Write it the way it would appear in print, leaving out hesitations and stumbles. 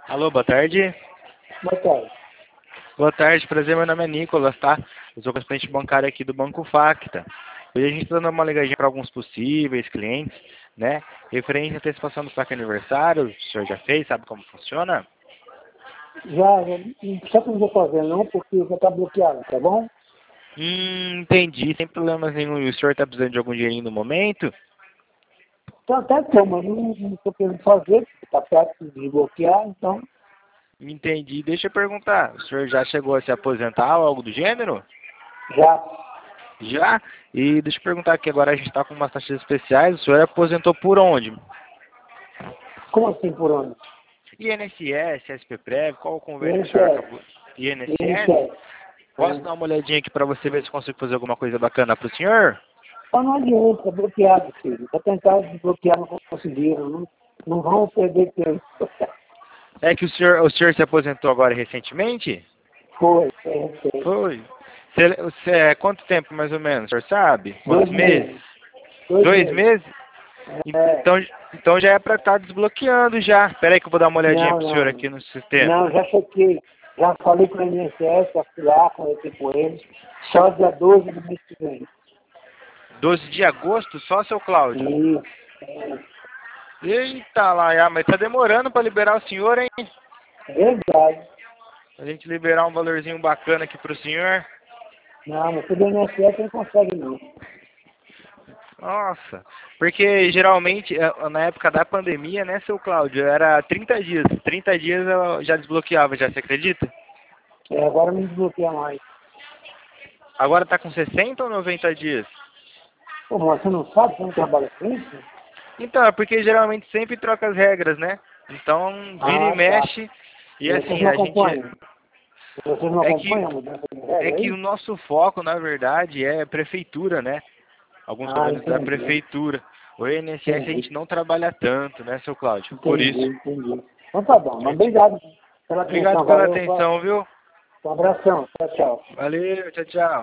Alô, boa tarde. Boa tarde. Boa tarde, prazer, meu nome é Nicolas, tá? Eu sou correspondente bancário aqui do Banco Facta. Hoje a gente está dando uma ligadinha para alguns possíveis clientes, né? Referente à antecipação do saque aniversário, o senhor já fez, sabe como funciona? Já, não precisa que eu não vou fazer não, porque já está bloqueado, tá bom? Entendi, sem problemas nenhum. E o senhor está precisando de algum dinheirinho no momento? Então até como, eu não estou querendo fazer, porque está perto de desbloquear, então Entendi. Deixa eu perguntar, o senhor já chegou a se aposentar ou algo do gênero? já. Já? E deixa eu perguntar aqui, agora a gente está com umas taxas especiais, o senhor aposentou por onde? Como assim por onde? INSS, SPPREV, qual o convênio que o senhor INSS. acabou? INSS? INSS. Posso dar uma olhadinha aqui para você ver se consigo fazer alguma coisa bacana para o senhor? Mas não adianta, está bloqueado, filho. Está tentado desbloquear, não conseguiram. Não vão perder tempo. É que o senhor se aposentou agora recentemente? Foi, foi. Foi. Quanto tempo mais ou menos, o senhor sabe? Quantos 2 meses? meses. 2 2 meses. meses? É. Então já é para estar desbloqueando já. Espera aí que eu vou dar uma olhadinha Não, para o senhor não. aqui no sistema. Não, já chequei. Já falei com o INSS, já fui lá, conversei com eles. Só dia 12 do mês que vem. 12 de agosto, só, seu Cláudio? Isso. Eita lá, mas tá demorando para liberar o senhor, hein? É verdade. A gente liberar um valorzinho bacana aqui pro senhor. Não, mas tudo INSS não consegue não. Nossa, porque geralmente na época da pandemia, né, seu Cláudio, era 30 dias. 30 dias eu já desbloqueava, já, você acredita? É, agora não desbloqueia mais. Agora tá com 60 ou 90 dias? Pô, mas você não sabe, você não trabalha com isso? Então, é porque geralmente sempre troca as regras, né? Então, vira e Ah, tá. mexe. E E vocês assim, não a gente. acompanham? Vocês não É que, acompanham a mudança de é regra que o aí? nosso foco, na verdade, é prefeitura, né? Alguns Ah, convênios da entendi. prefeitura. O INSS a Entendi. gente não trabalha tanto, né, seu Cláudio? Por Entendi, isso. entendi. Então tá bom, A mas gente... obrigado pela Obrigado atenção. pela Valeu, atenção, viu? um abração. Tchau, tchau. Valeu, tchau, tchau.